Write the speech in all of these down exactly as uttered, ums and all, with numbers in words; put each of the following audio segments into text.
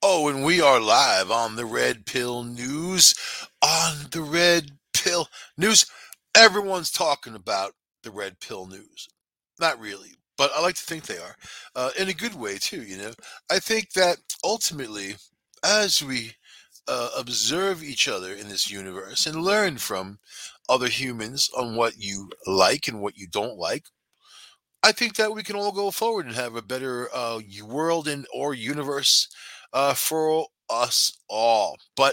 Oh, and we are live on the Red Pill News. On the Red Pill News. Everyone's talking about the Red Pill News. Not really, but I like to think they are. Uh, in a good way, too, you know. I think that ultimately, as we uh, observe each other in this universe and learn from other humans on what you like and what you don't like, I think that we can all go forward and have a better uh, world and or universe uh, for us all. But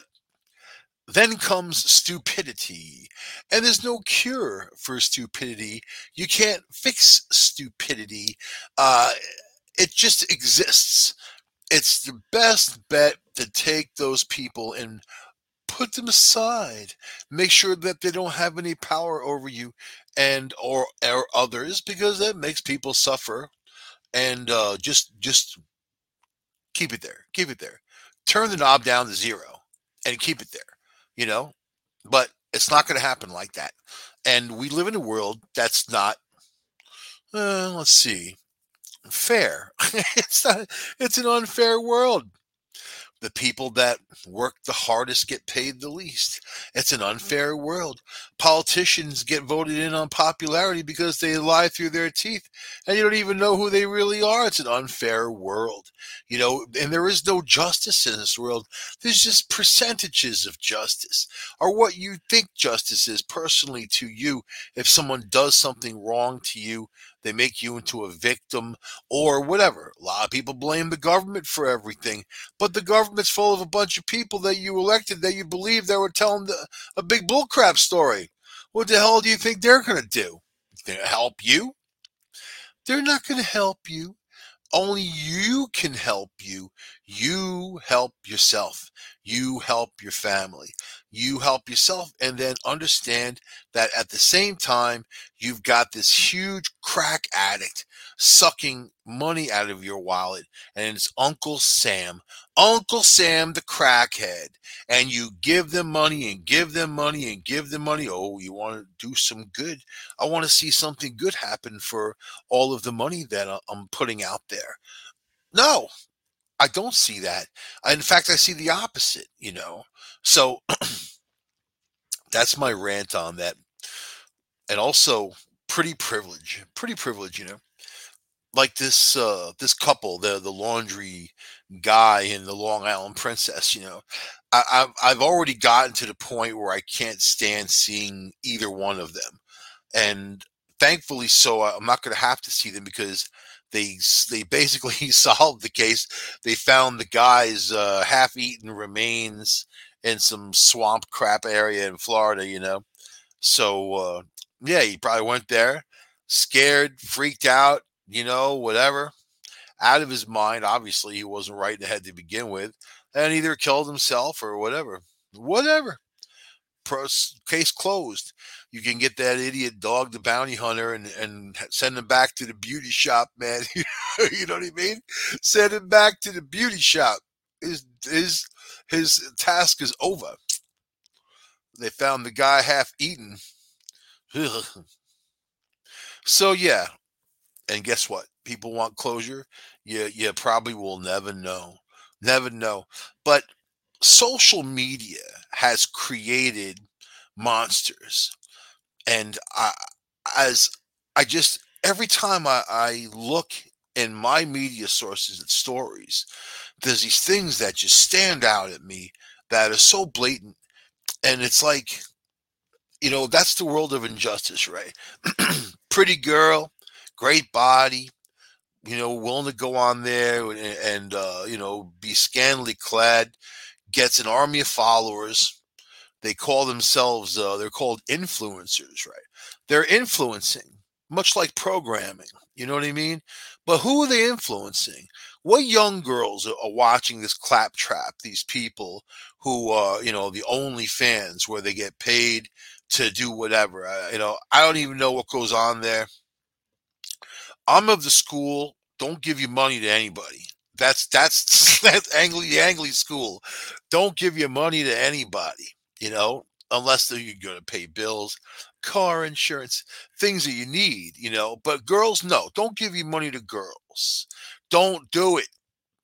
then comes stupidity, and there's no cure for stupidity. You can't fix stupidity. Uh, it just exists. It's the best bet to take those people and put them aside. Make sure that they don't have any power over you and or, or others, because that makes people suffer. And uh, just just keep it there. Keep it there. Turn the knob down to zero and keep it there. You know, but it's not going to happen like that. And we live in a world that's not. Uh, let's see. Fair. it's not. It's an unfair world. The people that work the hardest get paid the least. It's an unfair world. Politicians get voted in on popularity because they lie through their teeth and you don't even know who they really are. It's an unfair world. You know, and there is no justice in this world. There's just percentages of justice, or what you think justice is personally to you. If someone does something wrong to you, they make you into a victim or whatever. A lot of people blame the government for everything, but the government's full of a bunch of people that you elected that you believe they were telling the, a big bullcrap story. What the hell do you think they're going to do? They're going to help you? They're not going to help you. Only you can help you. You help yourself. You help your family. You help yourself, and then understand that at the same time, you've got this huge crack addict sucking money out of your wallet, and it's Uncle Sam. Uncle Sam, the crackhead. And you give them money and give them money and give them money. Oh, you want to do some good? I want to see something good happen for all of the money that I- I'm putting out there. No, I don't see that. In fact, I see the opposite, you know. So that's my rant on that. And also pretty privilege. Pretty privilege, you know. Like this uh this couple, the the laundry guy and the Long Island Princess, you know. I, I've I've already gotten to the point where I can't stand seeing either one of them. And thankfully so, I'm not going to have to see them because they they basically solved the case. They found the guy's uh, half-eaten remains in some swamp crap area in Florida, you know. So uh, yeah, he probably went there, scared, freaked out, you know, whatever, out of his mind. Obviously, he wasn't right in the head to begin with, and either killed himself or whatever, whatever. Pros, case closed. You can get that idiot dog, the bounty hunter, and and send him back to the beauty shop, man. You know what I mean? Send him back to the beauty shop. His his his task is over. They found the guy half eaten. So yeah, and guess what? People want closure. You you probably will never know, never know. But social media has created monsters. And I, as I just every time I, I look in my media sources and stories, there's these things that just stand out at me that are so blatant, and it's like, you know, that's the world of injustice, right? Pretty girl, great body, you know, willing to go on there and, and uh, you know, be scantily clad, gets an army of followers. They call themselves, uh, they're called influencers, right? They're influencing, much like programming. You know what I mean? But who are they influencing? What young girls are, are watching this claptrap? These people who are, you know, the only fans where they get paid to do whatever. I, you know, I don't even know what goes on there. I'm of the school. Don't give your money to anybody. That's that's that's Angly the Angly school. Don't give your money to anybody. You know, unless you're going to pay bills, car insurance, things that you need. You know, but girls, no, don't give your money to girls. Don't do it.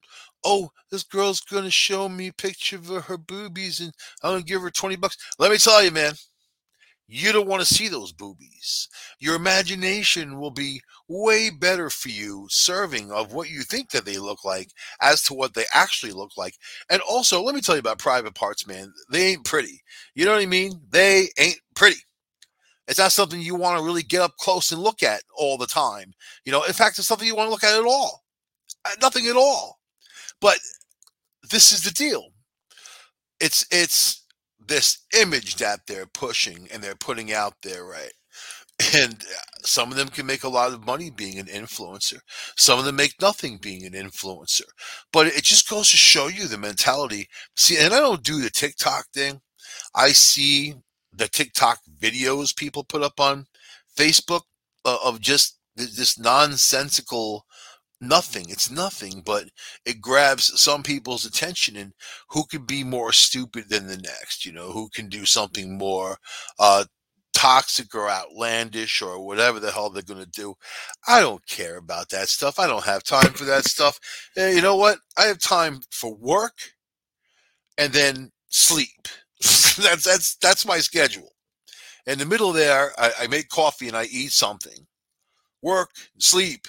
Oh, this girl's gonna show me a picture of her boobies, and I'm gonna give her twenty bucks. Let me tell you, man, you don't want to see those boobies. Your imagination will be way better for you serving of what you think that they look like as to what they actually look like. And also, let me tell you about private parts, man. They ain't pretty. You know what I mean? They ain't pretty. It's not something you want to really get up close and look at all the time. You know, in fact, it's something you want to look at at all. Uh, Nothing at all. But this is the deal. It's it's this image that they're pushing and they're putting out there, right? And uh, some of them can make a lot of money being an influencer. Some of them make nothing being an influencer. But it just goes to show you the mentality. See, and I don't do the TikTok thing. I see the TikTok videos people put up on Facebook uh, of just th- this nonsensical nothing. It's nothing, but it grabs some people's attention. And who could be more stupid than the next? You know, who can do something more uh, toxic or outlandish or whatever the hell they're going to do? I don't care about that stuff. I don't have time for that stuff. Eh, you know what? I have time for work and then sleep. that's that's that's my schedule. In the middle there, I, I make coffee and I eat something. Work, sleep.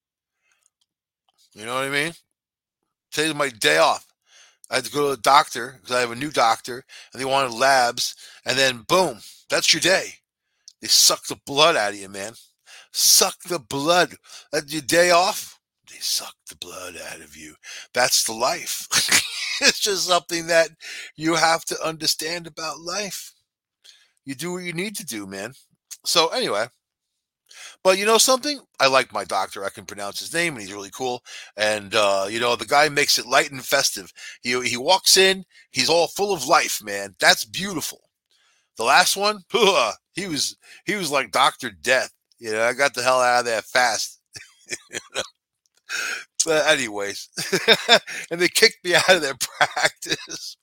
You know what I mean? Today's my day off. I had to go to the doctor because I have a new doctor and they wanted labs. And then, boom, that's your day. They suck the blood out of you, man. Suck the blood. That's your day off. They suck the blood out of you. That's the life. It's just something that you have to understand about life. You do what you need to do, man. So, anyway, but you know something? I like my doctor. I can pronounce his name, and he's really cool. And uh, you know, the guy makes it light and festive. He he walks in, he's all full of life, man. That's beautiful. The last one, he was he was like Doctor Death. You know, I got the hell out of there fast. But anyways, and they kicked me out of their practice.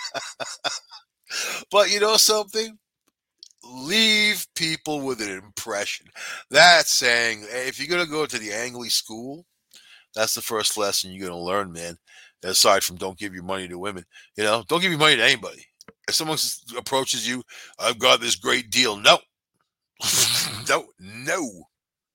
But you know something? Leave people with an impression. That's saying, hey, if you're gonna go to the Angley school, that's the first lesson you're going to learn, man. Aside from don't give your money to women, you know, don't give your money to anybody. If someone approaches you, I've got this great deal. No, no, no,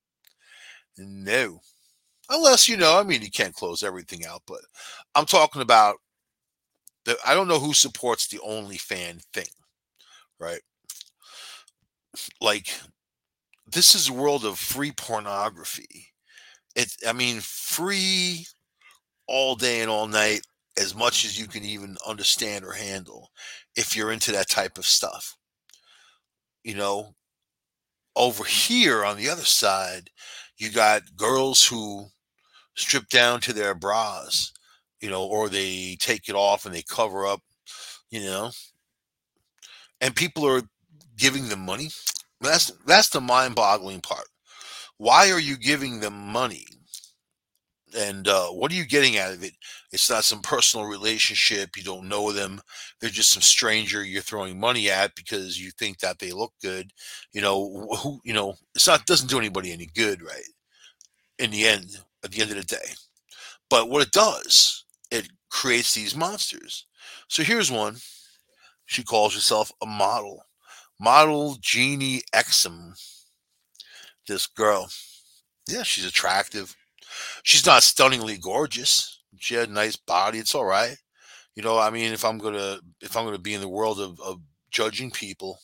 no. Unless, you know, I mean, you can't close everything out, but I'm talking about the, I don't know who supports the OnlyFan thing, right? Like, this is a world of free pornography. It, I mean, free all day and all night as much as you can even understand or handle if you're into that type of stuff. You know, over here on the other side, you got girls who strip down to their bras, you know, or they take it off and they cover up, you know, and people are giving them money. That's that's the mind-boggling part. Why are you giving them money? And uh, what are you getting out of it? It's not some personal relationship. You don't know them. They're just some stranger you're throwing money at because you think that they look good. You know who? You know it's not doesn't do anybody any good, right? In the end, at the end of the day. But what it does, it creates these monsters. So here's one. She calls herself a model. Model Jeannie Exum. This girl. Yeah, she's attractive. She's not stunningly gorgeous. She had a nice body. It's all right. You know, I mean, if I'm gonna if I'm gonna be in the world of, of judging people,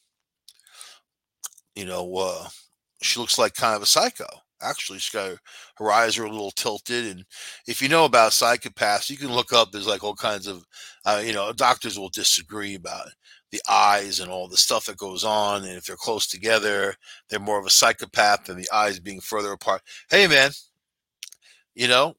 you know, uh, she looks like kind of a psycho. Actually, she's got her, her eyes are a little tilted, and if you know about psychopaths, you can look up. There's like all kinds of, uh, you know, doctors will disagree about the eyes and all the stuff that goes on, and if they're close together, they're more of a psychopath than the eyes being further apart. Hey, man, you know,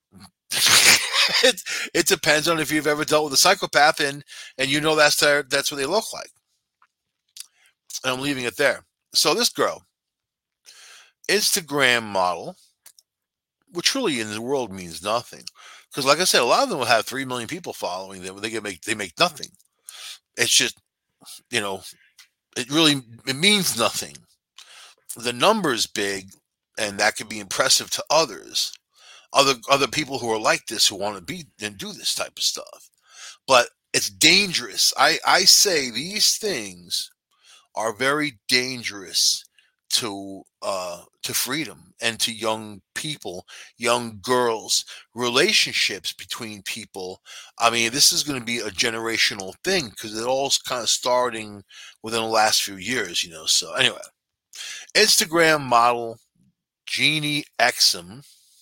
it it depends on if you've ever dealt with a psychopath and and you know that's their that's what they look like. And I'm leaving it there. So this girl, Instagram model, which really in the world means nothing, because like I said, a lot of them will have three million people following them. They can make they make nothing. It's just you know it really it means nothing. The number's big, and that can be impressive to others. other other people who are like this who want to be and do this type of stuff. But it's dangerous. I I say these things are very dangerous to uh, to freedom and to young people, young girls, relationships between people. I mean, this is going to be a generational thing because it all's kind of starting within the last few years, you know. So anyway, Instagram model Jeannie Exum.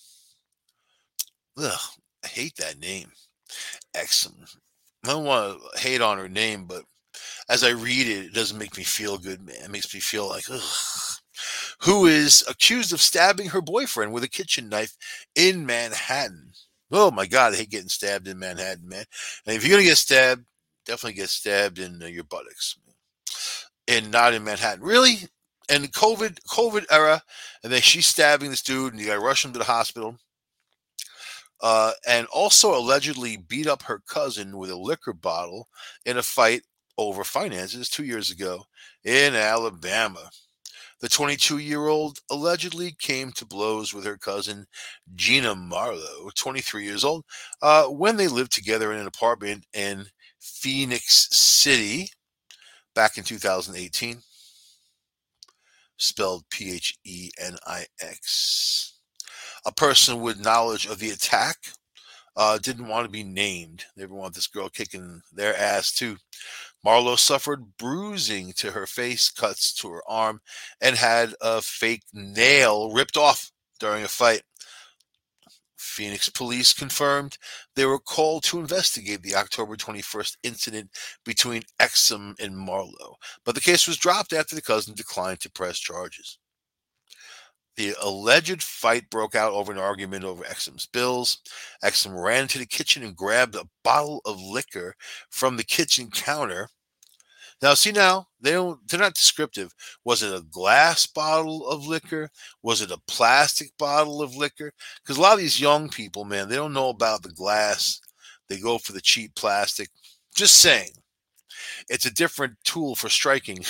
Ugh, I hate that name, Exum. I don't want to hate on her name, but as I read it, it doesn't make me feel good, man. It makes me feel like, ugh. Who is accused of stabbing her boyfriend with a kitchen knife in Manhattan. Oh my God, I hate getting stabbed in Manhattan, man. And if you're gonna get stabbed, definitely get stabbed in uh, your buttocks, and not in Manhattan. Really? And the COVID COVID era, and then she's stabbing this dude, and you gotta rush him to the hospital. Uh, and also allegedly beat up her cousin with a liquor bottle in a fight over finances two years ago in Alabama. The twenty-two-year-old allegedly came to blows with her cousin, Gina Marlowe, twenty-three years old, uh, when they lived together in an apartment in Phoenix City back in two thousand eighteen, spelled P H E N I X. A person with knowledge of the attack uh, didn't want to be named. They didn't want this girl kicking their ass, too. Marlowe suffered bruising to her face, cuts to her arm, and had a fake nail ripped off during a fight. Phoenix police confirmed they were called to investigate the October twenty-first incident between Exum and Marlowe, but the case was dropped after the cousin declined to press charges. The alleged fight broke out over an argument over Exum's bills. Exum ran into the kitchen and grabbed a bottle of liquor from the kitchen counter. Now, see now, they don't, they're not descriptive. Was it a glass bottle of liquor? Was it a plastic bottle of liquor? Because a lot of these young people, man, they don't know about the glass. They go for the cheap plastic. Just saying. It's a different tool for striking.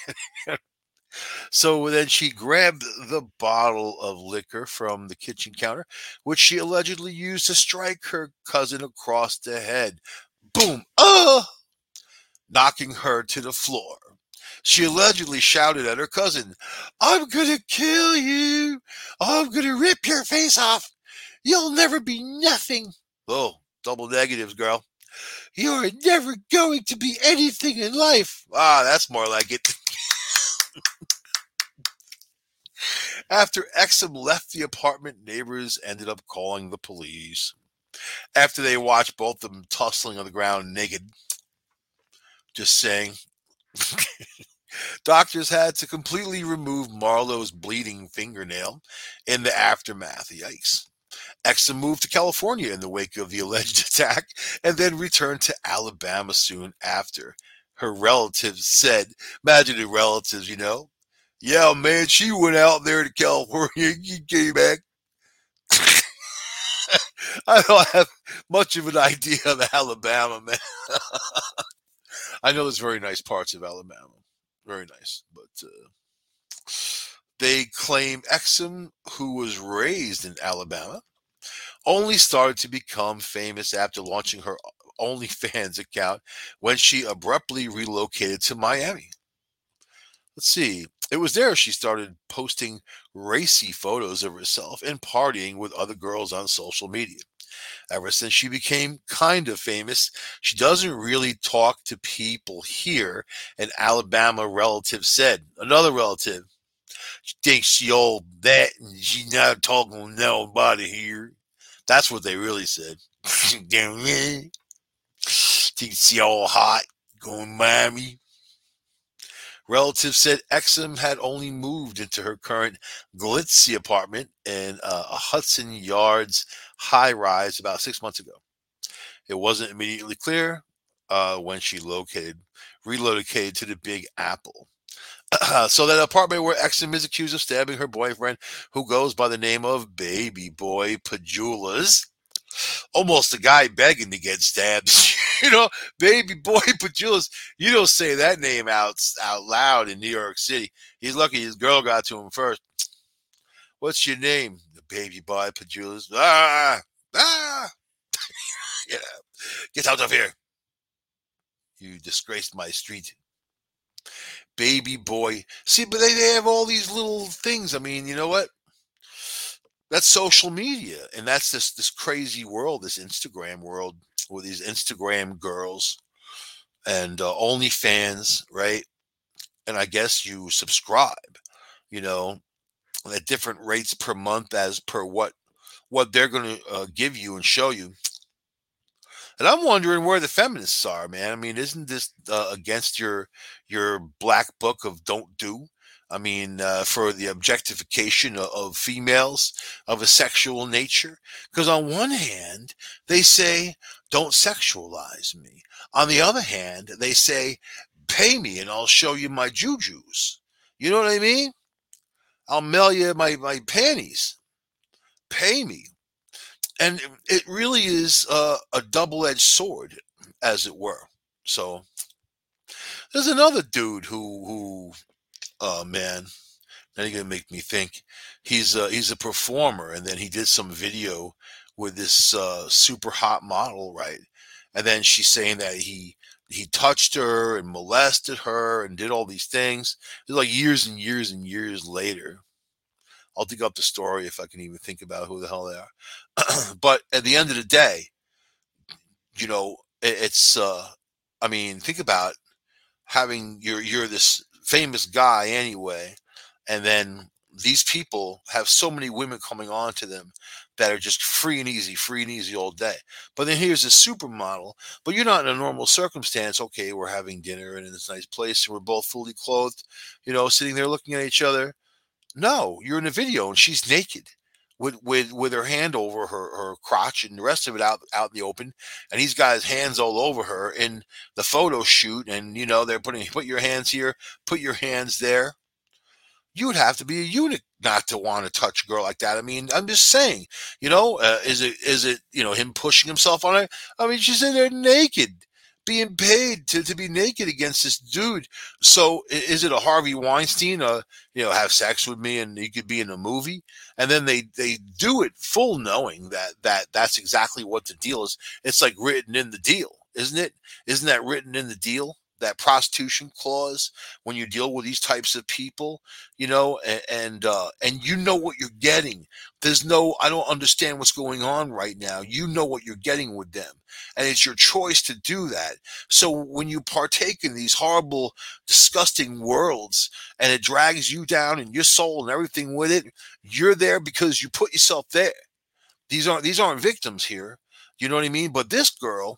So then she grabbed the bottle of liquor from the kitchen counter, which she allegedly used to strike her cousin across the head. Boom! Oh! Knocking her to the floor. She allegedly shouted at her cousin, "I'm gonna kill you! I'm gonna rip your face off! You'll never be nothing!" Oh, double negatives, girl. "You're never going to be anything in life." Ah, that's more like it. After Exum left the apartment, neighbors ended up calling the police. After they watched both of them tussling on the ground naked. Just saying. Doctors had to completely remove Marlowe's bleeding fingernail in the aftermath. Yikes. Exum moved to California in the wake of the alleged attack and then returned to Alabama soon after. Her relatives said, imagine the relatives, you know. "Yeah, man, she went out there to California. She came back." I don't have much of an idea of Alabama, man. I know there's very nice parts of Alabama. Very nice. But uh, they claim Exum, who was raised in Alabama, only started to become famous after launching her OnlyFans account when she abruptly relocated to Miami. Let's see. It was there she started posting racy photos of herself and partying with other girls on social media. Ever since she became kind of famous, she doesn't really talk to people here, an Alabama relative said. Another relative. She thinks she all that and she's not talking to nobody here. That's what they really said. Think she all hot, going to Miami. Relatives said Exum had only moved into her current glitzy apartment in uh, a Hudson Yards high-rise about six months ago. It wasn't immediately clear uh, when she located, relocated to the Big Apple. So that apartment where Exum is accused of stabbing her boyfriend, who goes by the name of Baby Boy Pajulas. Almost a guy begging to get stabbed. You know, Baby Boy Pajulas. You don't say that name out out loud in New York City. He's lucky his girl got to him first. What's your name? The baby boy Pajulis. Ah, ah, yeah, get out of here. You disgraced my street. Baby boy. See, but they, they have all these little things. I mean, you know what? That's social media. And that's this this crazy world, this Instagram world with these Instagram girls and uh, OnlyFans, right? And I guess you subscribe, you know, at different rates per month as per what what they're going to uh, give you and show you. And I'm wondering where the feminists are, man. I mean, isn't this uh, against your your black book of don't do? I mean, uh, for the objectification of, of females of a sexual nature. Because on one hand, they say don't sexualize me. On the other hand, they say pay me and I'll show you my jujus. You know what I mean? I'll mail you my my panties. Pay me. And it really is uh, a double-edged sword, as it were. So there's another dude who, who, uh, man, now you're gonna make me think. He's a, he's a performer, and then he did some video with this uh, super hot model, right? And then she's saying that he he touched her and molested her and did all these things. It's like years and years and years later. I'll dig up the story if I can even think about who the hell they are. But at the end of the day, you know, it, it's uh I mean, think about having you're you're this famous guy anyway, and then these people have so many women coming on to them that are just free and easy, free and easy all day. But then here's a supermodel, but you're not in a normal circumstance. Okay, we're having dinner and in this nice place, and we're both fully clothed, you know, sitting there looking at each other. No, you're in a video and she's naked with with with her hand over her her crotch and the rest of it out out in the open, and he's got his hands all over her in the photo shoot, and you know they're putting put your hands here, put your hands there. You would have to be a eunuch not to want to touch a girl like that. I mean, I'm just saying, you know, uh, is it is it you know him pushing himself on her? I mean, she's in there naked, being paid to, to be naked against this dude. So i- is it a Harvey Weinstein? Uh, you know, have sex with me and you could be in a movie, and then they they do it full knowing that that that's exactly what the deal is. It's like written in the deal, isn't it? Isn't that written in the deal? That prostitution clause when you deal with these types of people, you know, and and, uh, and you know what you're getting. There's no, I don't understand what's going on right now. You know what you're getting with them, and it's your choice to do that. So when you partake in these horrible, disgusting worlds, and it drags you down and your soul and everything with it, you're there because you put yourself there. These aren't these aren't victims here. You know what I mean? But this girl,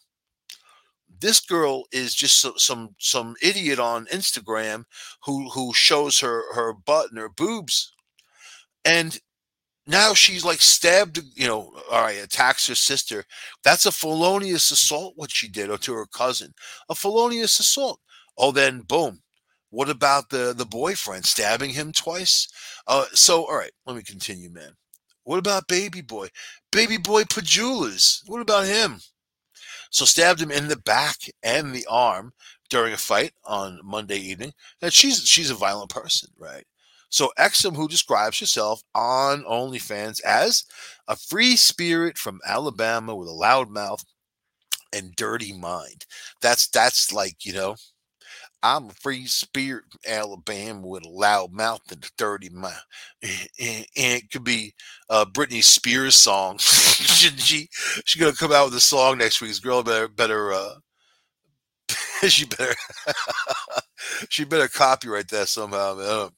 this girl is just so, some some idiot on Instagram who who shows her her butt and her boobs, and now she's like stabbed. You know, all right, attacks her sister. That's a felonious assault. What she did, or to her cousin, a felonious assault. Oh, then boom. What about the the boyfriend stabbing him twice? Uh, so all right, let me continue, man. What about baby boy? Baby boy Pajulas. What about him? So stabbed him in the back and the arm during a fight on Monday evening. And she's she's a violent person, right? So Exum, who describes herself on OnlyFans as a free spirit from Alabama with a loud mouth and dirty mind. That's that's like, you know, I'm a free spirit from Alabama with a loud mouth and a dirty mouth. And, and- and it could be a Britney Spears song. Shouldn't she? She's gonna come out with a song next week. This girl better better uh she better she better copyright that somehow, man. Uh,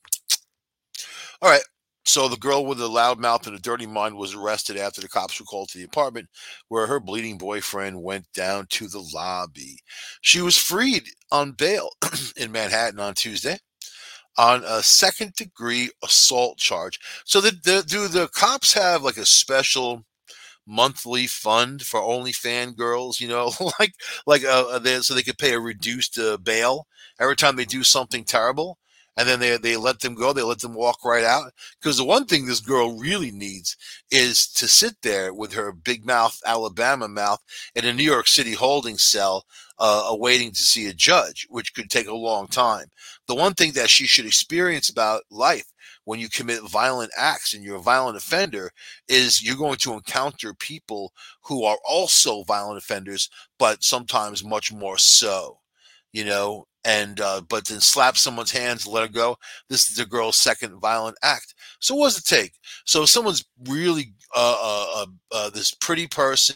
All right. So the girl with the loud mouth and a dirty mind was arrested after the cops were called to the apartment where her bleeding boyfriend went down to the lobby. She was freed on bail in Manhattan on Tuesday on a second degree assault charge. So the, the, do the cops have like a special monthly fund for only fan girls, you know, like like uh, uh, they, so they could pay a reduced uh, bail every time they do something terrible, and then they they let them go, they let them walk right out. Because the one thing this girl really needs is to sit there with her big mouth, Alabama mouth, in a New York City holding cell, uh, awaiting to see a judge, which could take a long time. The one thing that she should experience about life when you commit violent acts and you're a violent offender is you're going to encounter people who are also violent offenders, but sometimes much more so, you know, and uh, but then slap someone's hands, let her go. This is the girl's second violent act. So what does it take? So if someone's really uh, uh, uh, uh, this pretty person,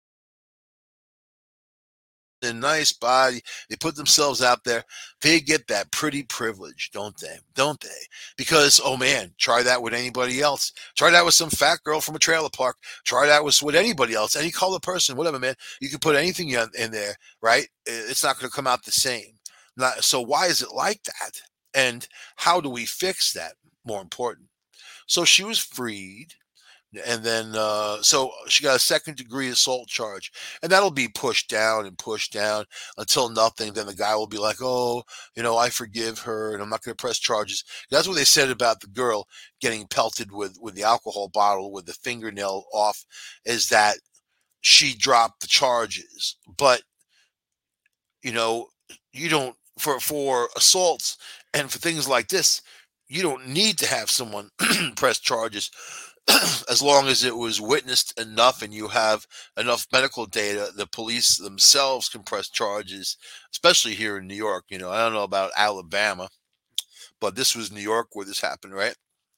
a nice body, they put themselves out there, they get that pretty privilege, don't they? Don't they? Because, oh man, try that with anybody else. Try that with some fat girl from a trailer park. Try that with, with anybody else, any color person, whatever, man. You can put anything in, in there, right? It's not going to come out the same. Not, so why is it like that? And how do we fix that? More important. So she was freed. And then, uh, so she got a second degree assault charge, and that'll be pushed down and pushed down until nothing. Then the guy will be like, "Oh, you know, I forgive her, and I'm not going to press charges." That's what they said about the girl getting pelted with with the alcohol bottle with the fingernail off, is that she dropped the charges. But you know, you don't for for assaults and for things like this, you don't need to have someone press charges as long as it was witnessed enough and you have enough medical data. The police themselves can press charges, especially here in New York. You know, I don't know about Alabama, but this was New York where this happened, right?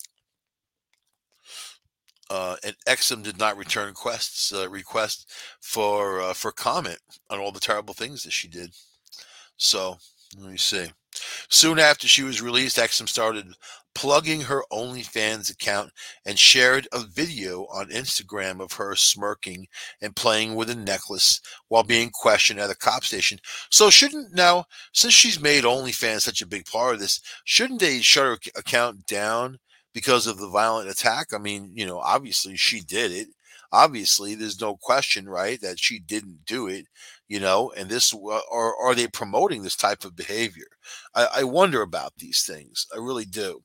Uh, and Exum did not return requests uh, requests for uh, for comment on all the terrible things that she did. So let me see. Soon after she was released, Exum started plugging her OnlyFans account and shared a video on Instagram of her smirking and playing with a necklace while being questioned at a cop station. So shouldn't now, since she's made OnlyFans such a big part of this, shouldn't they shut her account down because of the violent attack? I mean, you know, obviously she did it. Obviously, there's no question, right, that she didn't do it, you know, and this, or are they promoting this type of behavior? I, I wonder about these things. I really do.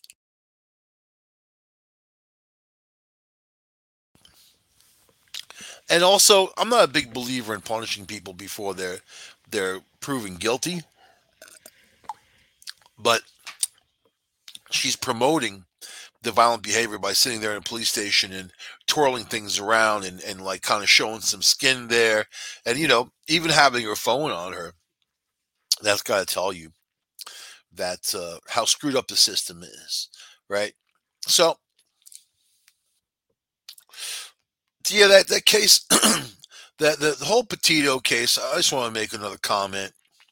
And also, I'm not a big believer in punishing people before they're they're proven guilty, but she's promoting the violent behavior by sitting there in a police station and twirling things around and, and like kind of showing some skin there. And, you know, even having her phone on her, that's got to tell you that uh, how screwed up the system is, right? So, yeah, that, that case, that the, the whole Petito case, I just want to make another comment.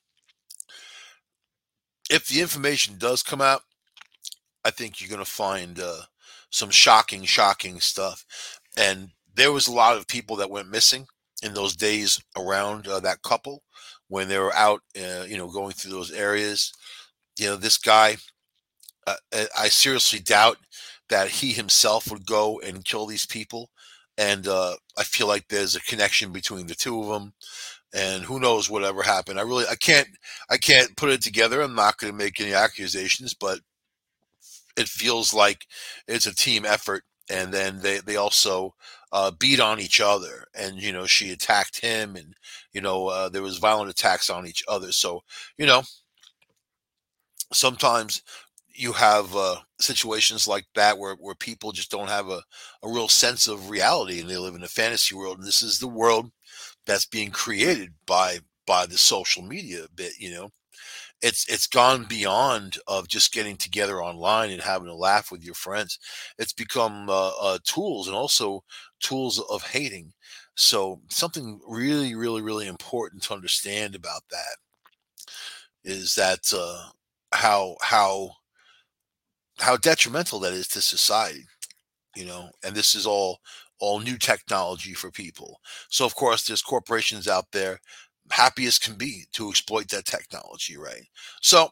If the information does come out, I think you're going to find uh, some shocking, shocking stuff. And there was a lot of people that went missing in those days around uh, that couple when they were out, uh, you know, going through those areas. You know, this guy, uh, I I seriously doubt that he himself would go and kill these people. And uh, I feel like there's a connection between the two of them. And who knows whatever happened. I really, I can't, I can't put it together. I'm not going to make any accusations, but it feels like it's a team effort. And then they they also uh, beat on each other, and you know she attacked him, and you know uh, there was violent attacks on each other. So you know sometimes you have uh, situations like that where, where people just don't have a, a real sense of reality and they live in a fantasy world, and this is the world that's being created by by the social media bit. You know it's it's gone beyond of just getting together online and having a laugh with your friends. It's become uh, uh, tools, and also tools of hating. So something really, really, really important to understand about that is that uh, how how how detrimental that is to society. You know, and this is all all new technology for people. So of course, there's corporations out there happy as can be to exploit that technology, right? So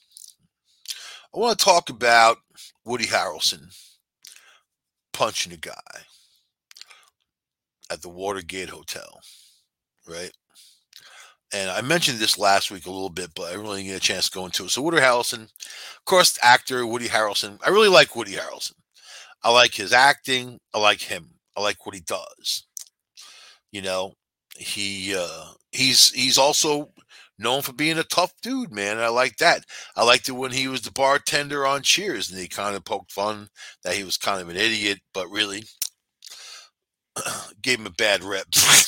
I want to talk about Woody Harrelson punching a guy at the Watergate Hotel, right? And I mentioned this last week a little bit, but I really didn't get a chance to go into it. So Woody Harrelson, of course, actor Woody Harrelson. I really like Woody Harrelson. I like his acting. I like him. I like what he does. You know, he uh, he's he's also known for being a tough dude, man. I like that. I liked it when he was the bartender on Cheers, and he kind of poked fun that he was kind of an idiot, but really gave him a bad rep.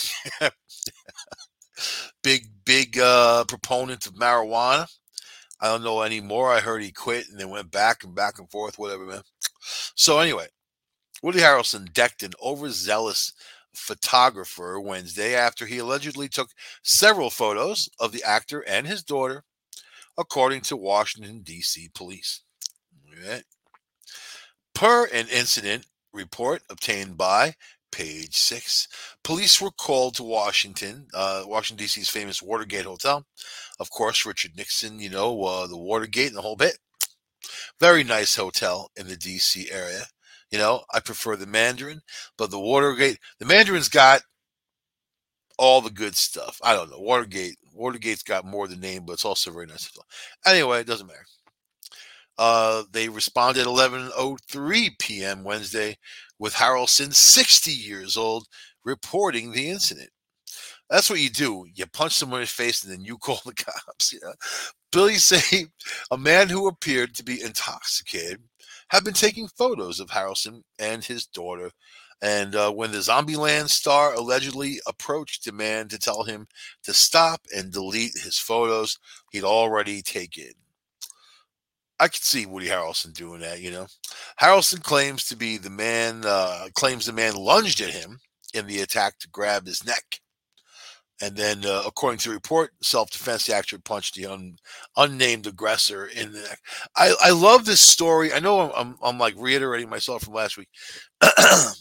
big, big uh, proponent of marijuana. I don't know anymore. I heard he quit and then went back and back and forth, whatever, man. So anyway, Woody Harrelson decked an overzealous photographer Wednesday after he allegedly took several photos of the actor and his daughter, according to Washington, D C police. Right. Per an incident report obtained by Page Six, police were called to Washington, uh, Washington, D C's famous Watergate Hotel. Of course, Richard Nixon, you know, uh, the Watergate and the whole bit. Very nice hotel in the D C area. You know, I prefer the Mandarin, but the Watergate, the Mandarin's got all the good stuff. I don't know. Watergate, Watergate's got more than name, but it's also a very nice hotel. Anyway, it doesn't matter. Uh, they responded at eleven oh three p.m. Wednesday with Harrelson, sixty years old, reporting the incident. That's what you do. You punch someone in the face and then you call the cops. Yeah. Police say a man who appeared to be intoxicated had been taking photos of Harrelson and his daughter. And uh, when the Zombieland star allegedly approached the man to tell him to stop and delete his photos he'd already taken. I could see Woody Harrelson doing that, you know. Harrelson claims to be the man, uh, claims the man lunged at him in the attack to grab his neck. And then, uh, according to the report, self-defense, the actor punched the un, unnamed aggressor in the neck. I, I love this story. I know I'm, I'm, I'm like reiterating myself from last week. I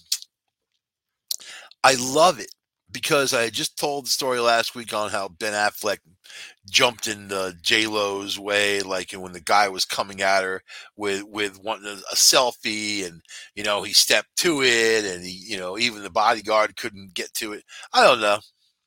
love it because I just told the story last week on how Ben Affleck jumped in uh, J Lo's way, like when the guy was coming at her with with wanting a, a selfie, and you know he stepped to it, and he, you know even the bodyguard couldn't get to it. I don't know.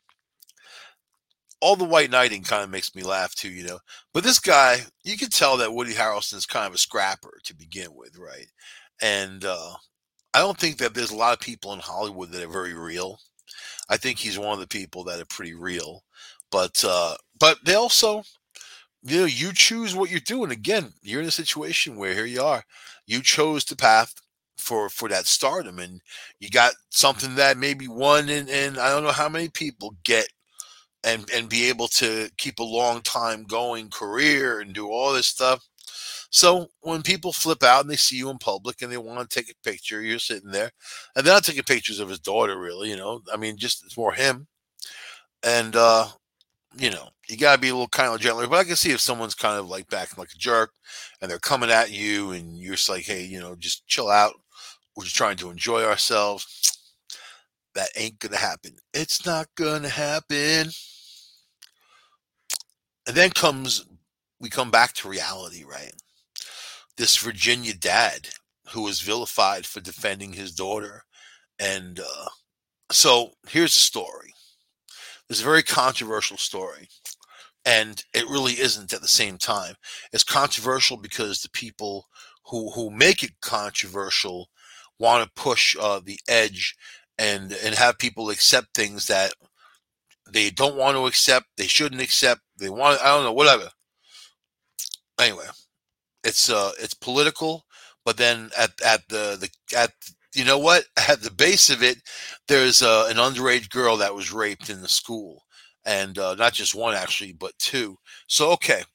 All the white knighting kind of makes me laugh too, you know. But this guy, you can tell that Woody Harrelson is kind of a scrapper to begin with, right? And uh, I don't think that there's a lot of people in Hollywood that are very real. I think he's one of the people that are pretty real. But uh, but they also, you know, you choose what you're doing. Again, you're in a situation where here you are. You chose the path for for that stardom, and you got something that maybe one in, in I don't know how many people get and and be able to keep a long time going career and do all this stuff. So when people flip out and they see you in public and they want to take a picture, you're sitting there, and they're not taking pictures of his daughter, really. You know, I mean, just it's more him. And uh, you know, you gotta be a little kind of gentler. But I can see if someone's kind of like backing like a jerk, and they're coming at you, and you're just like, hey, you know, just chill out. We're just trying to enjoy ourselves. That ain't gonna happen. It's not gonna happen. And then comes we come back to reality, right? This Virginia dad who was vilified for defending his daughter. And uh, so here's the story. It's a very controversial story. And it really isn't at the same time. It's controversial because the people who, who make it controversial want to push uh, the edge and, and have people accept things that they don't want to accept, they shouldn't accept, they want, I don't know, whatever. Anyway, it's uh it's political, but then at at the the at you know what at the base of it, there's uh, an underage girl that was raped in the school, and uh, not just one actually, but two. So okay,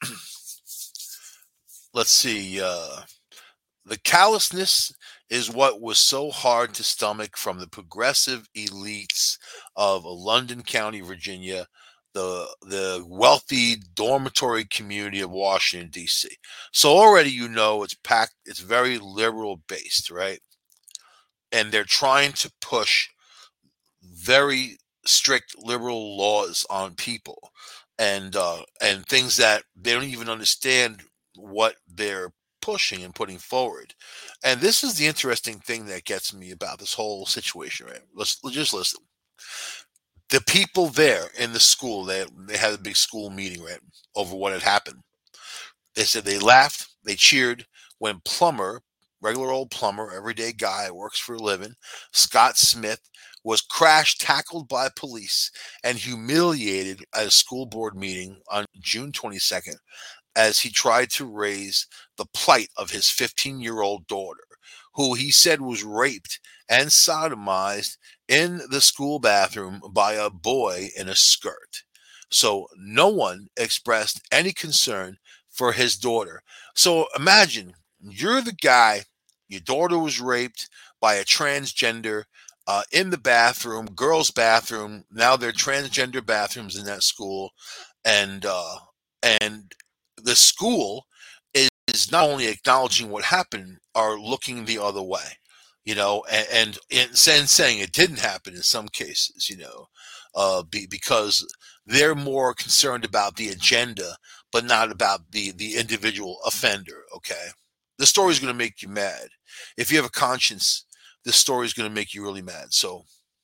let's see. Uh, the callousness is what was so hard to stomach from the progressive elites of London County, Virginia, the the wealthy dormitory community of Washington, D C. So already you know it's packed, it's very liberal based, right? And they're trying to push very strict liberal laws on people, and uh, and things that they don't even understand what they're pushing and putting forward. And this is the interesting thing that gets me about this whole situation, right? Let's, let's just listen. The people there in the school, they, they had a big school meeting, right, over what had happened. They said they laughed, they cheered when Plumber, regular old plumber, everyday guy, works for a living, Scott Smith, was crash tackled by police and humiliated at a school board meeting on June twenty-second as he tried to raise the plight of his fifteen year old daughter, who he said was raped and sodomized in the school bathroom by a boy in a skirt. So no one expressed any concern for his daughter. So imagine you're the guy, your daughter was raped by a transgender uh, in the bathroom, girls' bathroom. Now they're transgender bathrooms in that school, and uh, and the school is, is not only acknowledging what happened, are looking the other way, you know, and and, and saying it didn't happen in some cases, you know, uh, be, because they're more concerned about the agenda, but not about the the individual offender. Okay, the story is going to make you mad. If you have a conscience, this story is going to make you really mad. So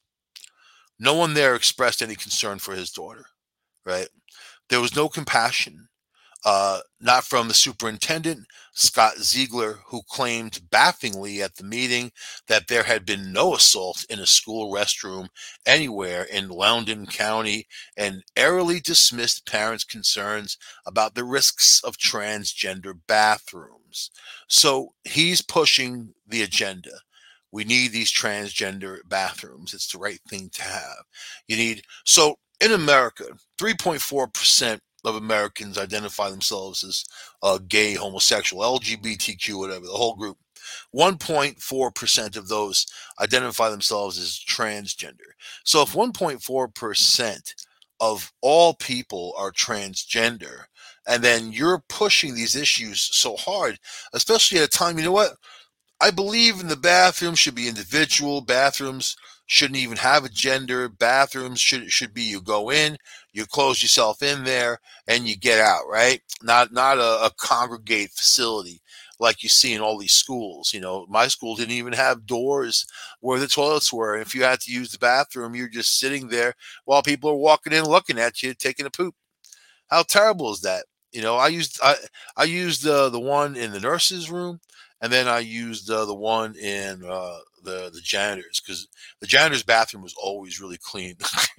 no one there expressed any concern for his daughter, right? There was no compassion, uh, not from the superintendent, Scott Ziegler, who claimed baffingly at the meeting that there had been no assault in a school restroom anywhere in Loudoun County, and airily dismissed parents' concerns about the risks of transgender bathrooms. So he's pushing the agenda. We need these transgender bathrooms. It's the right thing to have. You need, so in America, three point four percent of Americans identify themselves as uh, gay, homosexual, L G B T Q, whatever, the whole group. one point four percent of those identify themselves as transgender. So if one point four percent of all people are transgender, and then you're pushing these issues so hard, especially at a time, you know what? I believe in the bathroom should be individual. Bathrooms shouldn't even have a gender. Bathrooms should should be you go in, you close yourself in there, and you get out, right? Not not a, a congregate facility like you see in all these schools. You know, my school didn't even have doors where the toilets were. And if you had to use the bathroom, you're just sitting there while people are walking in, looking at you, taking a poop. How terrible is that? You know, I used I I used uh, the one in the nurses' room, and then I used uh, the one in uh, the the janitors, because the janitor's bathroom was always really clean,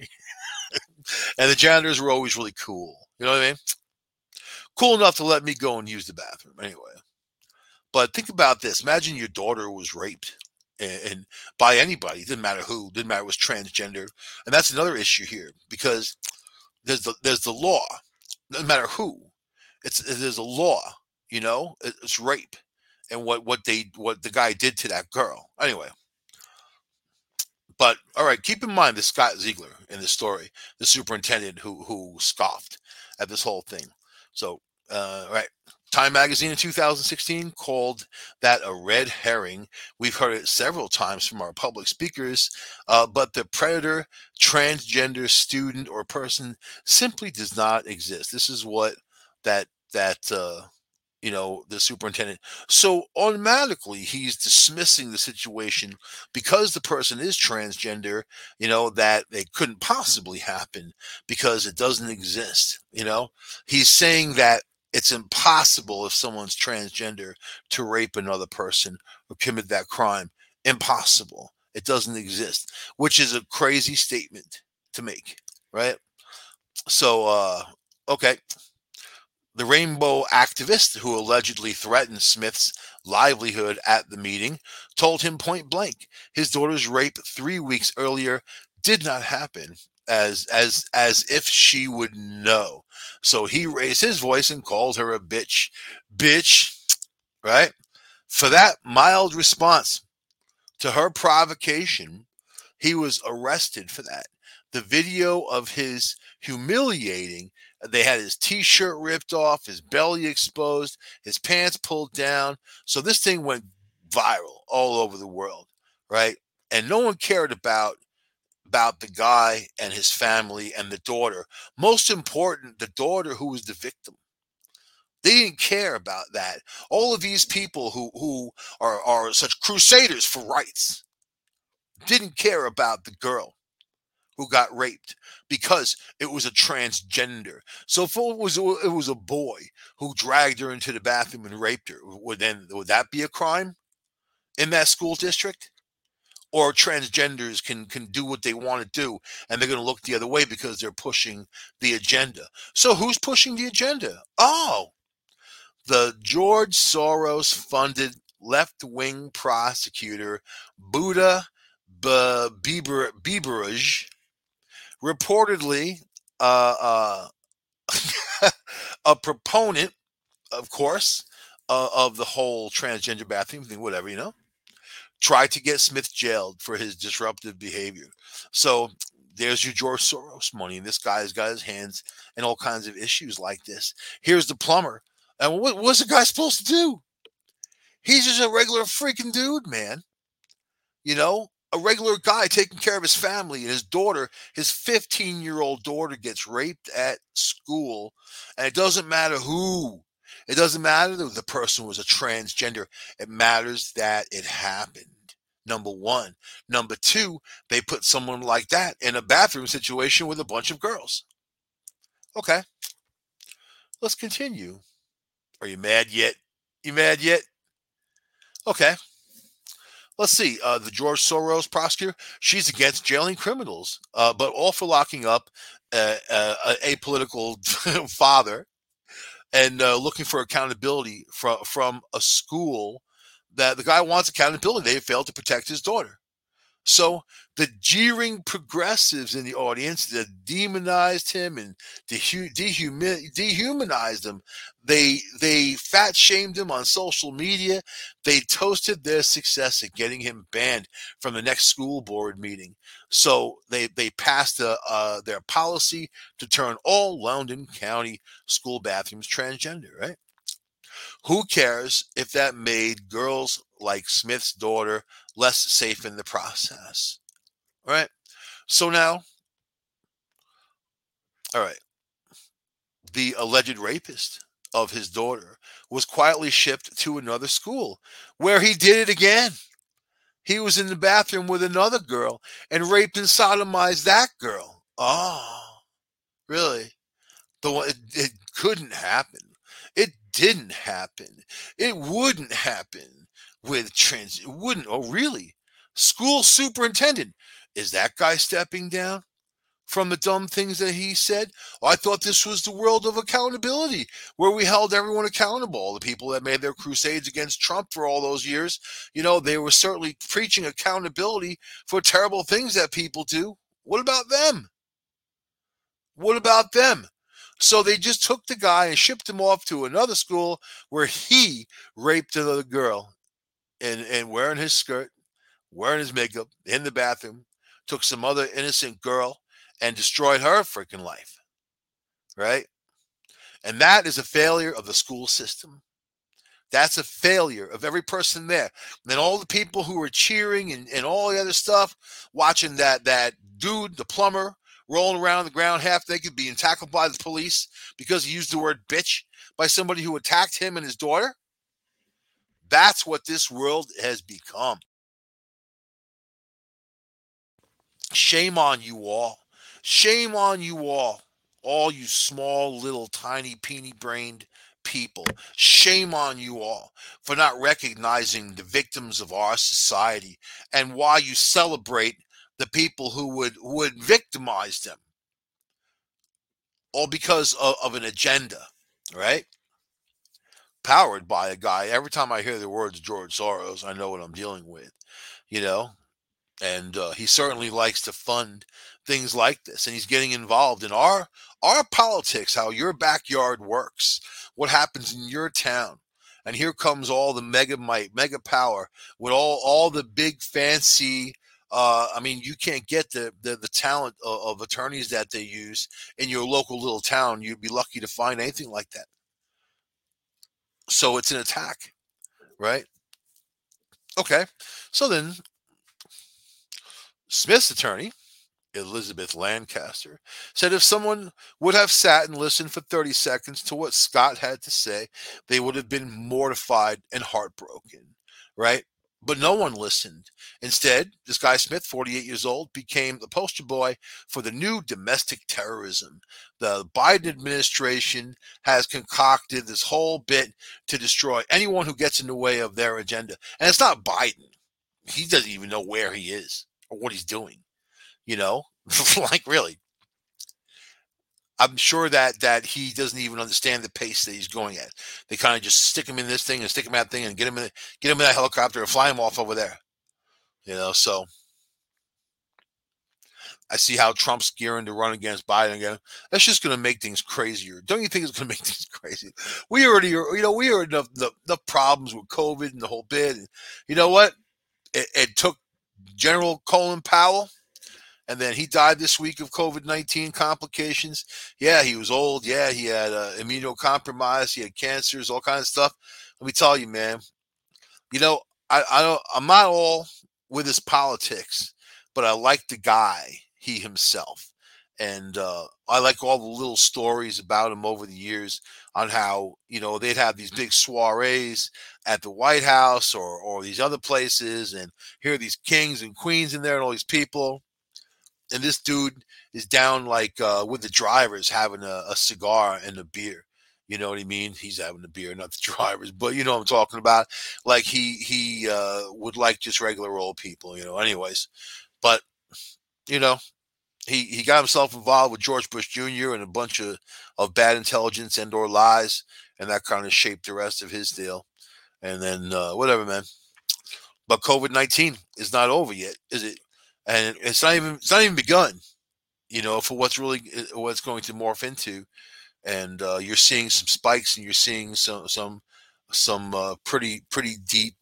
and the janitors were always really cool. You know what I mean? Cool enough to let me go and use the bathroom anyway. But think about this: imagine your daughter was raped, and, and by anybody. It didn't matter who. Didn't matter it was transgender, and that's another issue here, because there's the there's the law. No matter who, it's there's a law. You know, it's rape, and what what they what the guy did to that girl. Anyway, but all right, keep in mind the Scott Ziegler in the story, the superintendent who who scoffed at this whole thing. So, uh, all right. Time magazine in two thousand sixteen called that a red herring. We've heard it several times from our public speakers, uh, but the predator, transgender student or person simply does not exist. This is what that that uh, you know, the superintendent. So automatically he's dismissing the situation because the person is transgender, you know, that they couldn't possibly happen because it doesn't exist. You know, he's saying that it's impossible if someone's transgender to rape another person or commit that crime. Impossible. It doesn't exist, which is a crazy statement to make, right? So, uh, okay. The rainbow activist who allegedly threatened Smith's livelihood at the meeting told him point blank his daughter's rape three weeks earlier did not happen, as as as if she would know. So he raised his voice and called her a bitch. Bitch, right? For that mild response to her provocation, he was arrested for that. The video of his humiliating, they had his t-shirt ripped off, his belly exposed, his pants pulled down. So this thing went viral all over the world, right? And no one cared about about the guy and his family and the daughter. Most important, the daughter who was the victim. They didn't care about that. All of these people who who are, are such crusaders for rights didn't care about the girl who got raped because it was a transgender. So if it was it was a boy who dragged her into the bathroom and raped her, would then would that be a crime in that school district? or transgenders can can do what they want to do, and they're going to look the other way because they're pushing the agenda. So who's pushing the agenda? Oh, the George Soros funded left-wing prosecutor Buddha Bieber Bieberage reportedly uh, uh, a proponent, of course, uh, of the whole transgender bathroom thing, whatever, you know, tried to get Smith jailed for his disruptive behavior. So there's your George Soros money, and this guy's got his hands in all kinds of issues like this. Here's the plumber. And what, what's the guy supposed to do? He's just a regular freaking dude, man. You know, a regular guy taking care of his family, and his daughter, his fifteen year old daughter, gets raped at school. And it doesn't matter who, it doesn't matter that the person was a transgender. It matters that it happened. Number one. Number two, they put someone like that in a bathroom situation with a bunch of girls. Okay, let's continue. Are you mad yet? You mad yet? Okay. Let's see. Uh, the George Soros prosecutor, she's against jailing criminals, uh, but all for locking up uh, uh, a apolitical father and uh, looking for accountability from from a school that the guy wants accountability. They failed to protect his daughter. So the jeering progressives in the audience that demonized him and dehu- dehumi- dehumanized him, they they fat shamed him on social media. They toasted their success at getting him banned from the next school board meeting. So they they passed a, uh, their policy to turn all Loudoun County school bathrooms transgender. Right? Who cares if that made girls like Smith's daughter less safe in the process? All right. So now, all right, the alleged rapist of his daughter was quietly shipped to another school where he did it again. He was in the bathroom with another girl and raped and sodomized that girl. Oh, really? The one, it, it couldn't happen. It didn't happen. It wouldn't happen with trans. It wouldn't. Oh, really? School superintendent. Is that guy stepping down from the dumb things that he said? Oh, I thought this was the world of accountability, where we held everyone accountable. All the people that made their crusades against Trump for all those years, you know, they were certainly preaching accountability for terrible things that people do. What about them? What about them? So they just took the guy and shipped him off to another school where he raped another girl and, and wearing his skirt, wearing his makeup in the bathroom, took some other innocent girl and destroyed her freaking life. Right? And that is a failure of the school system. That's a failure of every person there. And then all the people who were cheering and, and all the other stuff, watching that that dude, the plumber, rolling around on the ground half naked, being tackled by the police because he used the word bitch by somebody who attacked him and his daughter. That's what this world has become. Shame on you all. Shame on you all. All you small, little, tiny, peeny brained people. Shame on you all for not recognizing the victims of our society and why you celebrate the people who would, who would victimize them. All because of, of an agenda, right? Powered by a guy. Every time I hear the words George Soros, I know what I'm dealing with, you know? And uh, he certainly likes to fund things like this, and he's getting involved in our our politics, how your backyard works, what happens in your town. And here comes all the mega might, mega power with all all the big fancy. Uh, I mean, you can't get the, the the talent of, of attorneys that they use in your local little town. You'd be lucky to find anything like that. So it's an attack, right? Okay. So then Smith's attorney, Elizabeth Lancaster, said if someone would have sat and listened for thirty seconds to what Scott had to say, they would have been mortified and heartbroken, right? But no one listened. Instead, this guy Smith, forty-eight years old, became the poster boy for the new domestic terrorism. The Biden administration has concocted this whole bit to destroy anyone who gets in the way of their agenda. And it's not Biden. he doesn't even know where he is or what he's doing. You know, like really, I'm sure that that he doesn't even understand the pace that he's going at. They kind of just stick him in this thing and stick him in that thing and get him in, get him in that helicopter and fly him off over there. You know, so I see how Trump's gearing to run against Biden again. That's just going to make things crazier. Don't you think it's going to make things crazy? We already, are, you know, we already enough the, the problems with COVID and the whole bit. And you know what? It, it took General Colin Powell, and then he died this week of COVID nineteen complications. Yeah, he was old. Yeah, he had uh, immunocompromised. He had cancers, all kinds of stuff. Let me tell you, man. You know, I, I don't. I'm not all with his politics, but I like the guy, he himself, and uh, I like all the little stories about him over the years on how you know they'd have these big soirees at the White House or or these other places, and here are these kings and queens in there and all these people, and this dude is down like uh, with the drivers having a, a cigar and a beer. You know what I mean? He's having a beer, not the drivers, but you know what I'm talking about. Like he he uh, would like just regular old people, you know. Anyways, but you know he he got himself involved with George Bush Junior and a bunch of of bad intelligence and or lies, and that kind of shaped the rest of his deal. And then uh, whatever, man. But COVID nineteen is not over yet, is it? And it's not even it's not even begun. You know, for what's really uh, what's going to morph into, and uh, you're seeing some spikes, and you're seeing some some some uh, pretty pretty deep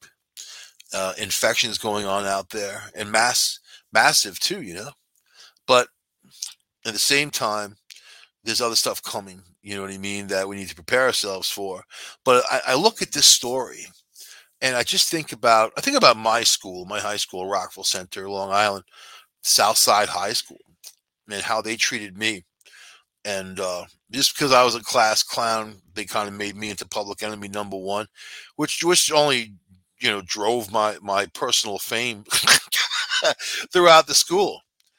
uh, infections going on out there, and mass massive too. You know, but at the same time, there's other stuff coming. You know what I mean? That we need to prepare ourselves for. But I, I look at this story, and I just think about I think about my school, my high school, Rockville Center, Long Island, Southside High School, and how they treated me. And uh, just because I was a class clown, they kind of made me into public enemy number one, which which only you know drove my my personal fame throughout the school.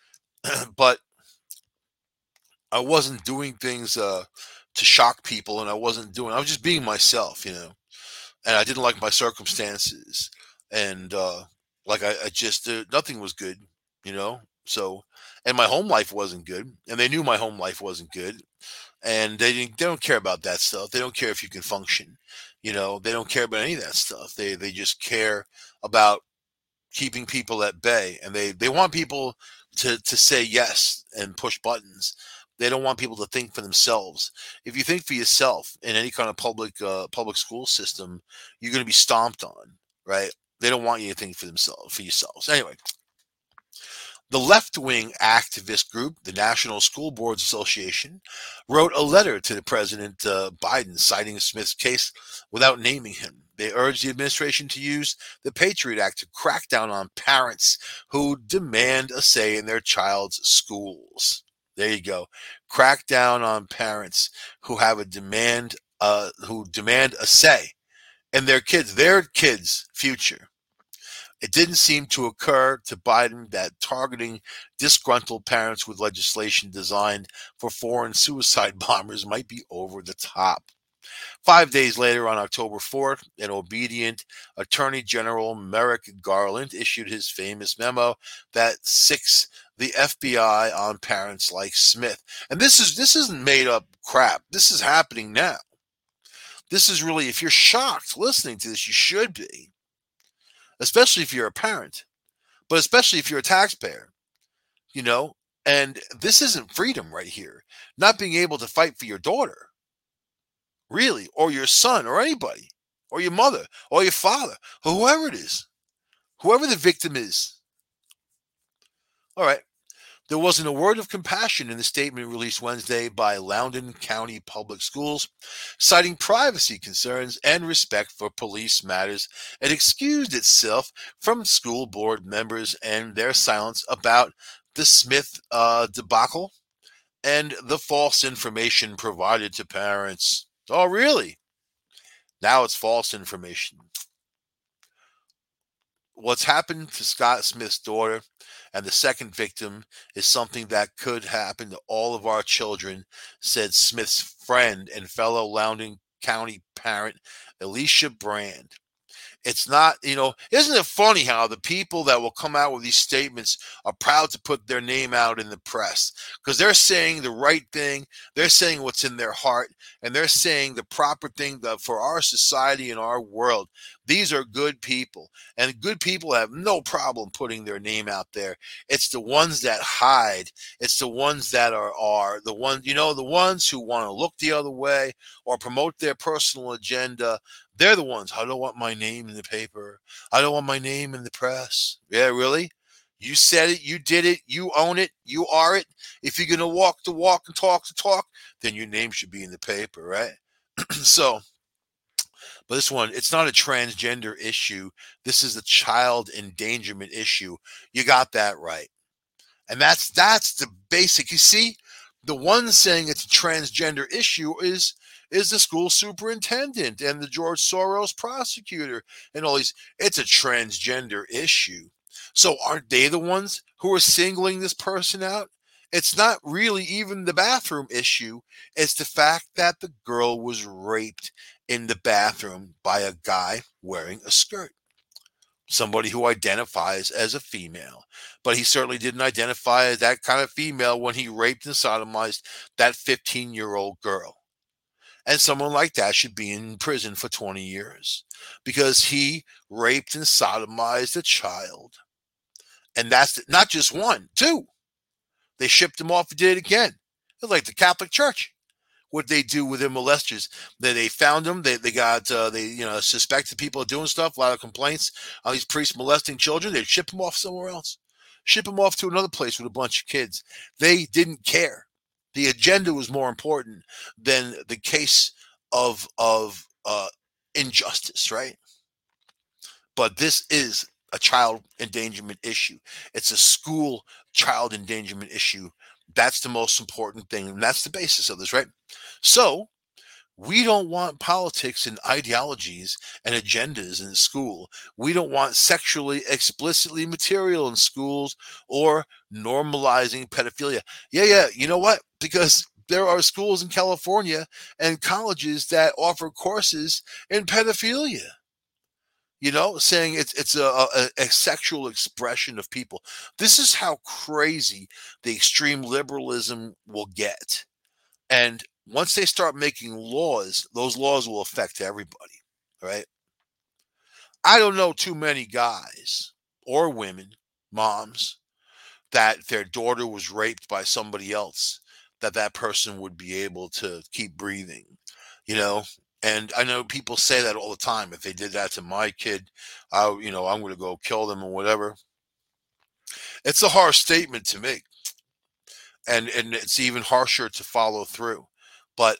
But I wasn't doing things uh, to shock people, and I wasn't doing. I was just being myself, you know. And I didn't like my circumstances, and uh, like I, I just uh, nothing was good, you know. So, and my home life wasn't good, and they knew my home life wasn't good, and they didn't, they don't care about that stuff. They don't care if you can function, you know. They don't care about any of that stuff. They they just care about keeping people at bay, and they they want people to to say yes and push buttons. They don't want people to think for themselves. If you think for yourself in any kind of public uh, public school system, you're going to be stomped on, right? They don't want you to think for themselves for yourselves. Anyway, the left wing activist group, the National School Boards Association, wrote a letter to the President uh, Biden citing Smith's case without naming him. They urged the administration to use the Patriot Act to crack down on parents who demand a say in their child's schools. There you go. Crack down on parents who have a demand, uh, who demand a say in their kids, their kids' future. It didn't seem to occur to Biden that targeting disgruntled parents with legislation designed for foreign suicide bombers might be over the top. Five days later, on October fourth, an obedient Attorney General Merrick Garland issued his famous memo that sicks the F B I on parents like Smith. And this is this isn't made up crap. This is happening now. This is really, if you're shocked listening to this, you should be, especially if you're a parent, but especially if you're a taxpayer, you know. And this isn't freedom right here. Not being able to fight for your daughter, really, or your son, or anybody, or your mother, or your father, or whoever it is, whoever the victim is. All right. There wasn't a word of compassion in the statement released Wednesday by Loudoun County Public Schools, citing privacy concerns and respect for police matters. It excused itself from school board members and their silence about the Smith uh, debacle and the false information provided to parents. Oh, really? Now it's false information. What's happened to Scott Smith's daughter and the second victim is something that could happen to all of our children, said Smith's friend and fellow Loudoun County parent, Alicia Brand. It's not, you know, isn't it funny how the people that will come out with these statements are proud to put their name out in the press because they're saying the right thing, they're saying what's in their heart, and they're saying the proper thing that for our society and our world. These are good people, and good people have no problem putting their name out there. It's the ones that hide. It's the ones that are are the ones, you know, the ones who want to look the other way or promote their personal agenda. They're the ones. I don't want my name in the paper. I don't want my name in the press. Yeah, really? You said it. You did it. You own it. You are it. If you're going to walk the walk and talk the talk, then your name should be in the paper, right? So, but this one, it's not a transgender issue. This is a child endangerment issue. You got that right. And that's that's the basic. You see, the one saying it's a transgender issue is is the school superintendent and the George Soros prosecutor and all these. It's a transgender issue. So aren't they the ones who are singling this person out? It's not really even the bathroom issue. It's the fact that the girl was raped in the bathroom by a guy wearing a skirt, somebody who identifies as a female. But he certainly didn't identify as that kind of female when he raped and sodomized that fifteen year old girl. And someone like that should be in prison for twenty years because he raped and sodomized a child. And that's not just one, two. They shipped him off and did it again. It's like the Catholic Church. What they do with their molesters. They they found them. They they got uh, they you know suspected people are doing stuff. A lot of complaints on these priests molesting children. They'd ship them off somewhere else, ship them off to another place with a bunch of kids. They didn't care. The agenda was more important than the case of of uh, injustice, right? But this is a child endangerment issue. It's a school child endangerment issue. That's the most important thing, and that's the basis of this, right? So we don't want politics and ideologies and agendas in school. We don't want sexually explicitly material in schools or normalizing pedophilia. Yeah, yeah. You know what? Because there are schools in California and colleges that offer courses in pedophilia. You know, saying it's it's a, a, a sexual expression of people. This is how crazy the extreme liberalism will get. And once they start making laws, those laws will affect everybody, right? I don't know too many guys or women, moms, that their daughter was raped by somebody else, that that person would be able to keep breathing, you know? And I know people say that all the time. If they did that to my kid, I, you know, I'm going to go kill them or whatever. It's a harsh statement to make, and and it's even harsher to follow through. But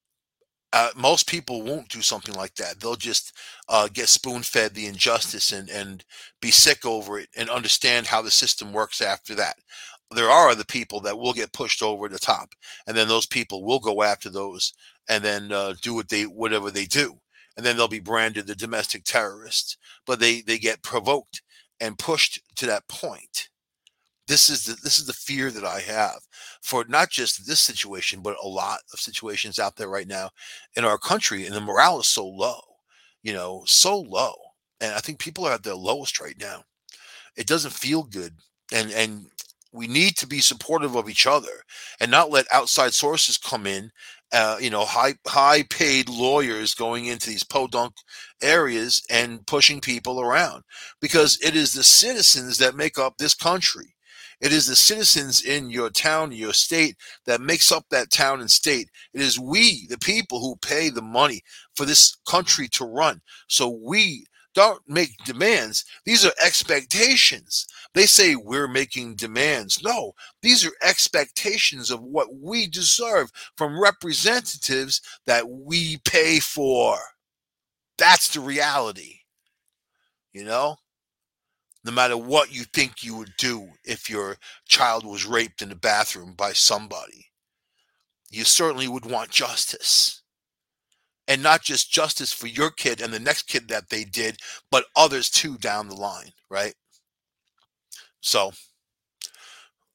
uh, most people won't do something like that. They'll just uh, get spoon fed the injustice and, and be sick over it and understand how the system works after that. There are other people that will get pushed over the top, and then those people will go after those and then uh, do what they whatever they do, and then they'll be branded the domestic terrorists. But they they get provoked and pushed to that point. This is the this is the fear that I have for not just this situation, but a lot of situations out there right now in our country. And the morale is so low, you know, so low. And I think people are at their lowest right now. It doesn't feel good. And and we need to be supportive of each other and not let outside sources come in. Uh, you know, high high paid lawyers going into these podunk areas and pushing people around because it is the citizens that make up this country. It is the citizens in your town, your state, that makes up that town and state. It is we, the people, who pay the money for this country to run. So we don't make demands. These are expectations. They say we're making demands. No, these are expectations of what we deserve from representatives that we pay for. That's the reality, you know? No matter what you think you would do if your child was raped in the bathroom by somebody, you certainly would want justice. And not just justice for your kid and the next kid that they did, but others too down the line, right? So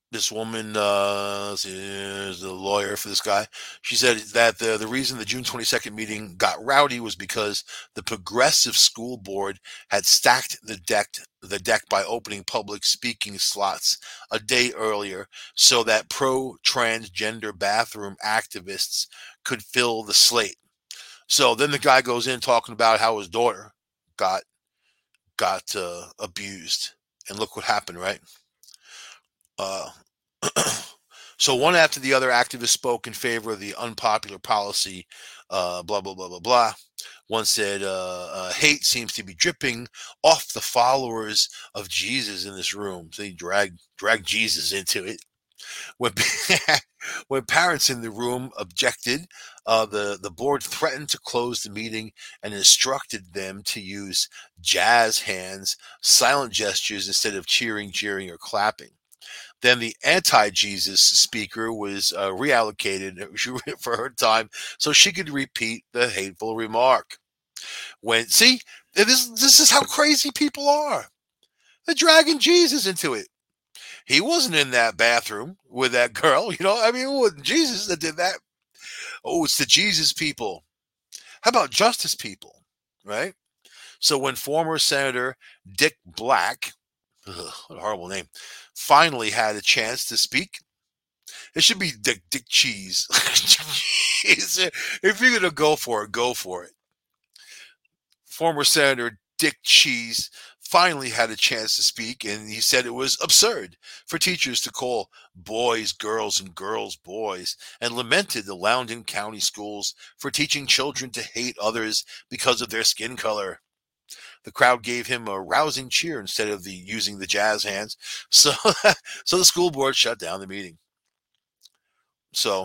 this woman uh, is the lawyer for this guy. She said that the, the reason the June twenty-second meeting got rowdy was because the Progressive School Board had stacked the deck the deck by opening public speaking slots a day earlier so that pro-transgender bathroom activists could fill the slate. So then the guy goes in talking about how his daughter got got uh, abused, and look what happened, right? Uh, So one after the other, activists spoke in favor of the unpopular policy, uh, blah, blah, blah, blah, blah. One said, uh, uh, hate seems to be dripping off the followers of Jesus in this room. So they drag, drag Jesus into it. When, when parents in the room objected, uh, the, the board threatened to close the meeting and instructed them to use jazz hands, silent gestures instead of cheering, jeering, or clapping. Then the anti-Jesus speaker was uh, reallocated for her time so she could repeat the hateful remark. When see, this this is how crazy people are. They're dragging Jesus into it. He wasn't in that bathroom with that girl, you know. I mean, it wasn't Jesus that did that. Oh, it's the Jesus people. How about justice people, right? So when former Senator Dick Black, ugh, what a horrible name, finally had a chance to speak, it should be Dick, Dick Cheese. If you're going to go for it, go for it. Former Senator Dick Cheese finally had a chance to speak, and he said it was absurd for teachers to call boys girls and girls boys, and lamented the Loudoun County schools for teaching children to hate others because of their skin color. The crowd gave him a rousing cheer instead of the using the jazz hands. So, so the school board shut down the meeting. So,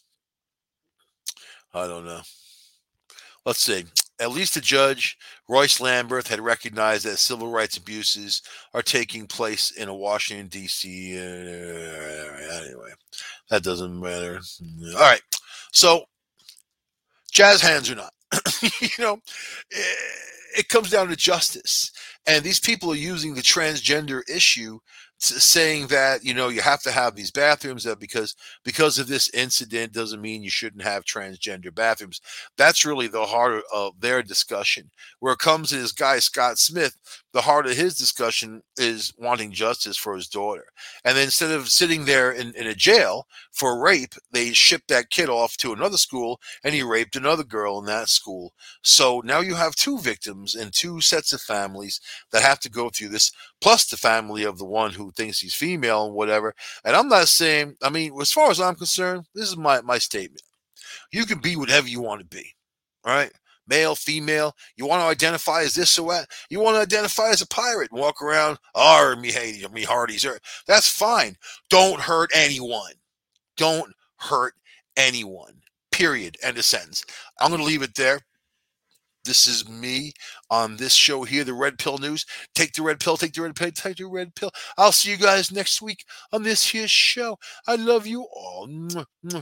I don't know. Let's see. At least the judge, Royce Lamberth, had recognized that civil rights abuses are taking place in a Washington, D C Uh, anyway, that doesn't matter. All right. So, jazz hands or not, you know, it comes down to justice. And these people are using the transgender issue to saying that, you know, you have to have these bathrooms that because because of this incident doesn't mean you shouldn't have transgender bathrooms. That's really the heart of their discussion. Where it comes to this guy, Scott Smith, the heart of his discussion is wanting justice for his daughter. And then instead of sitting there in, in a jail for rape, they shipped that kid off to another school and he raped another girl in that school. So now you have two victims and two sets of families that have to go through this, plus the family of the one who thinks he's female and whatever. And I'm not saying, I mean, as far as I'm concerned, this is my, my statement. You can be whatever you want to be. All right? Male, female. You want to identify as this or what? You want to identify as a pirate and walk around, "Arr, me hey, me hearties." That's fine. Don't hurt anyone. Don't hurt anyone. Period. End of sentence. I'm going to leave it there. This is me on this show here, the Red Pill News. Take the red pill, take the red pill, take the red pill. I'll see you guys next week on this here show. I love you all. And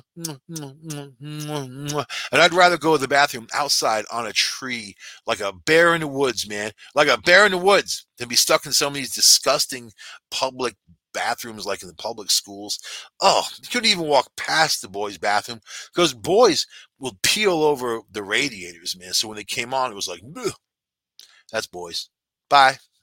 I'd rather go to the bathroom outside on a tree like a bear in the woods, man. Like a bear in the woods than be stuck in some of these disgusting public bathrooms like in the public schools. Oh, you couldn't even walk past the boys' bathroom because boys will peel over the radiators, man. So when they came on, it was like, that's boys. Bye.